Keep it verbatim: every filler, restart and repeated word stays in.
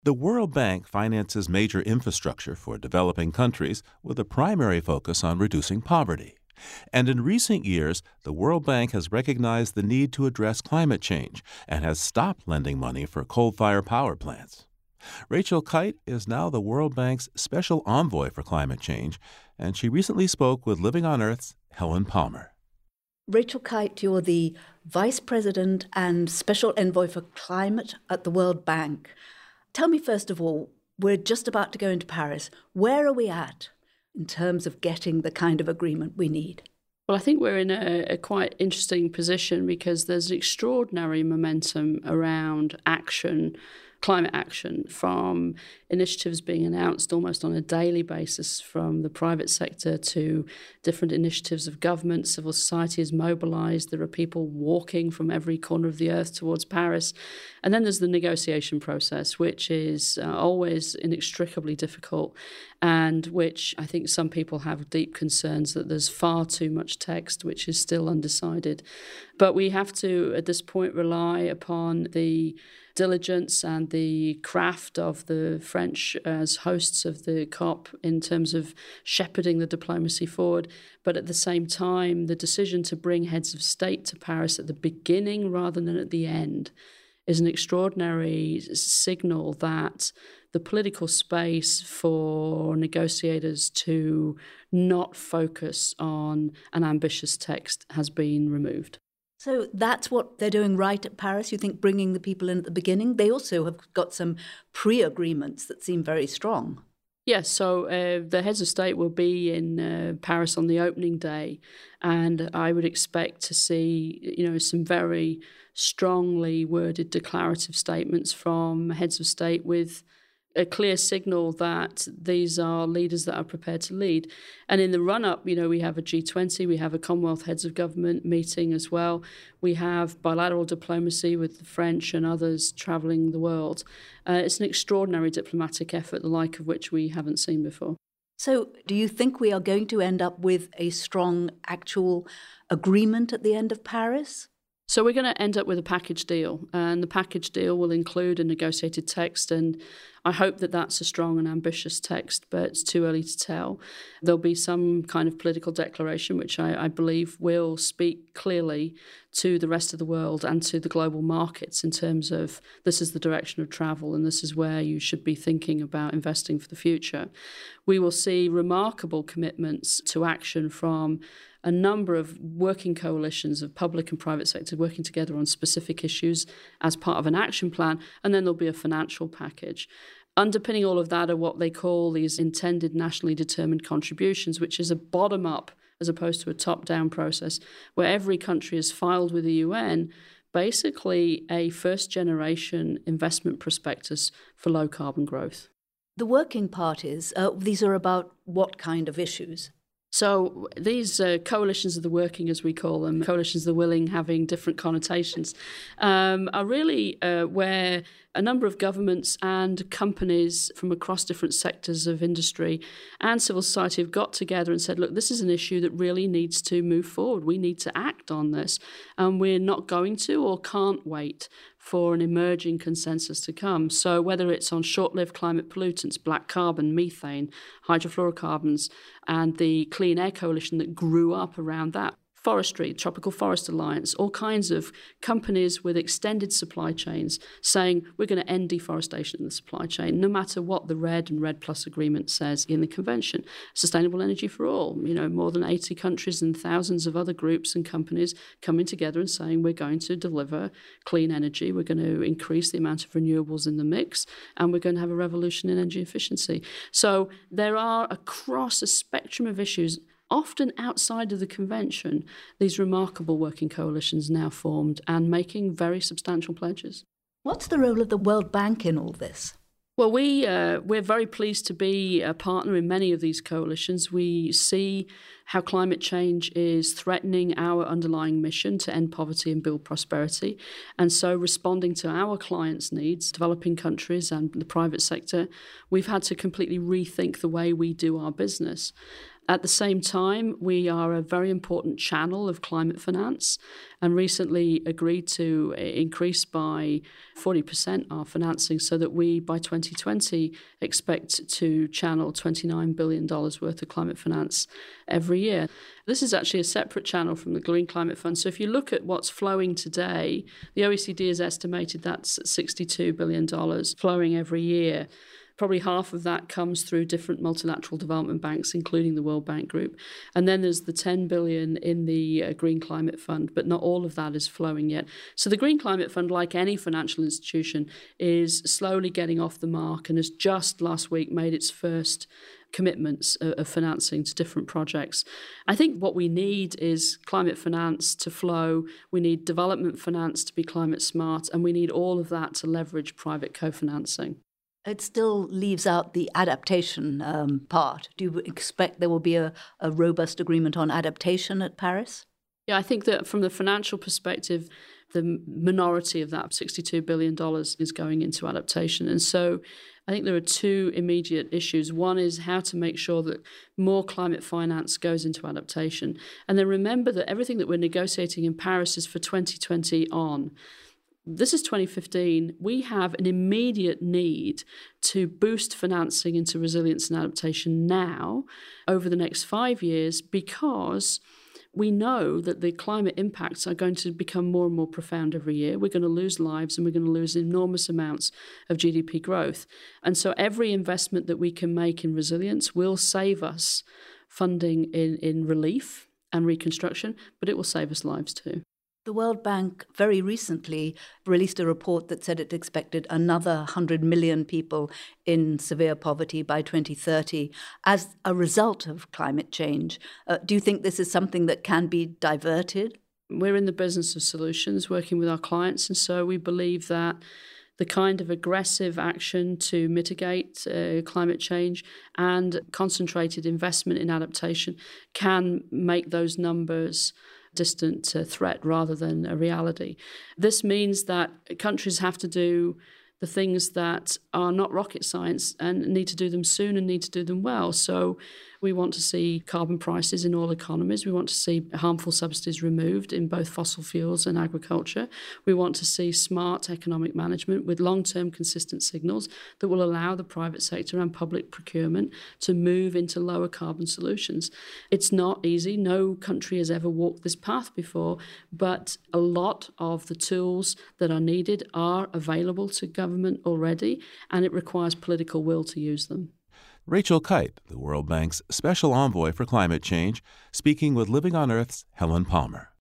The World Bank finances major infrastructure for developing countries with a primary focus on reducing poverty. And in recent years, the World Bank has recognized the need to address climate change and has stopped lending money for coal-fired power plants. Rachel Kyte is now the World Bank's special envoy for climate change, and she recently spoke with Living on Earth's Helen Palmer. Rachel Kyte, you're the Vice President and Special Envoy for Climate at the World Bank. Tell me, first of all, we're just about to go into Paris. Where are we at in terms of getting the kind of agreement we need? Well, I think we're in a, a quite interesting position because there's extraordinary momentum around action, climate action, from initiatives being announced almost on a daily basis from the private sector to different initiatives of government. Civil society is mobilized. There are people walking from every corner of the earth towards Paris. And then there's the negotiation process, which is uh, always inextricably difficult and which I think some people have deep concerns that there's far too much text which is still undecided. But we have to, at this point, rely upon the diligence and the craft of the French as hosts of the COP in terms of shepherding the diplomacy forward. But at the same time, the decision to bring heads of state to Paris at the beginning rather than at the end is an extraordinary signal that the political space for negotiators to not focus on an ambitious text has been removed. So that's what they're doing right at Paris, you think, bringing the people in at the beginning? They also have got some pre-agreements that seem very strong. Yes, so uh, the heads of state will be in uh, Paris on the opening day, and I would expect to see, you know, some very strongly worded declarative statements from heads of state with a clear signal that these are leaders that are prepared to lead. And in the run-up, you know, we have a G twenty, we have a Commonwealth Heads of Government meeting as well. We have bilateral diplomacy with the French and others travelling the world. Uh, it's an extraordinary diplomatic effort, the like of which we haven't seen before. So do you think we are going to end up with a strong actual agreement at the end of Paris? So we're going to end up with a package deal, and the package deal will include a negotiated text, and I hope that that's a strong and ambitious text, but it's too early to tell. There'll be some kind of political declaration, which I, I believe will speak clearly to the rest of the world and to the global markets in terms of this is the direction of travel and this is where you should be thinking about investing for the future. We will see remarkable commitments to action from a number of working coalitions of public and private sector working together on specific issues as part of an action plan, and then there'll be a financial package. Underpinning all of that are what they call these intended nationally determined contributions, which is a bottom-up as opposed to a top-down process, where every country has filed with the U N basically a first-generation investment prospectus for low-carbon growth. The working parties, uh, these are about what kind of issues? So these uh, coalitions of the working, as we call them, coalitions of the willing having different connotations, um, are really uh, where a number of governments and companies from across different sectors of industry and civil society have got together and said, look, this is an issue that really needs to move forward. We need to act on this, and we're not going to or can't wait for an emerging consensus to come. So whether it's on short-lived climate pollutants, black carbon, methane, hydrofluorocarbons, and the Clean Air Coalition that grew up around that, forestry, Tropical Forest Alliance, all kinds of companies with extended supply chains saying we're going to end deforestation in the supply chain, no matter what the REDD and REDD Plus agreement says in the convention. Sustainable energy for all, you know, more than eighty countries and thousands of other groups and companies coming together and saying we're going to deliver clean energy, we're going to increase the amount of renewables in the mix, and we're going to have a revolution in energy efficiency. So there are, across a spectrum of issues, often outside of the convention, these remarkable working coalitions now formed and making very substantial pledges. What's the role of the World Bank in all this? Well, we, uh, we're very pleased to be a partner in many of these coalitions. We see how climate change is threatening our underlying mission to end poverty and build prosperity. And so responding to our clients' needs, developing countries and the private sector, we've had to completely rethink the way we do our business. At the same time, we are a very important channel of climate finance and recently agreed to increase by forty percent our financing so that we, by twenty twenty, expect to channel twenty-nine billion dollars worth of climate finance every year. This is actually a separate channel from the Green Climate Fund. So if you look at what's flowing today, the O E C D has estimated that's sixty-two billion dollars flowing every year. Probably half of that comes through different multilateral development banks, including the World Bank Group. And then there's the ten billion dollars in the uh, Green Climate Fund, but not all of that is flowing yet. So the Green Climate Fund, like any financial institution, is slowly getting off the mark and has just last week made its first commitments of financing to different projects. I think what we need is climate finance to flow. We need development finance to be climate smart, and we need all of that to leverage private co-financing. It still leaves out the adaptation um, part. Do you expect there will be a, a robust agreement on adaptation at Paris? Yeah, I think that from the financial perspective, the minority of that sixty-two billion dollars is going into adaptation. And so I think there are two immediate issues. One is how to make sure that more climate finance goes into adaptation. And then remember that everything that we're negotiating in Paris is for twenty twenty on. This is twenty fifteen. We have an immediate need to boost financing into resilience and adaptation now over the next five years because we know that the climate impacts are going to become more and more profound every year. We're going to lose lives and we're going to lose enormous amounts of G D P growth. And so every investment that we can make in resilience will save us funding in, in relief and reconstruction, but it will save us lives too. The World Bank very recently released a report that said it expected another one hundred million people in severe poverty by twenty thirty as a result of climate change. Uh, do you think this is something that can be diverted? We're in the business of solutions, working with our clients, and so we believe that the kind of aggressive action to mitigate uh, climate change and concentrated investment in adaptation can make those numbers distant uh, threat rather than a reality. This means that countries have to do the things that are not rocket science and need to do them soon and need to do them well. So we want to see carbon prices in all economies. We want to see harmful subsidies removed in both fossil fuels and agriculture. We want to see smart economic management with long-term consistent signals that will allow the private sector and public procurement to move into lower carbon solutions. It's not easy. No country has ever walked this path before, but a lot of the tools that are needed are available to government already, and it requires political will to use them. Rachel Kyte, the World Bank's Special Envoy for Climate Change, speaking with Living on Earth's Helen Palmer.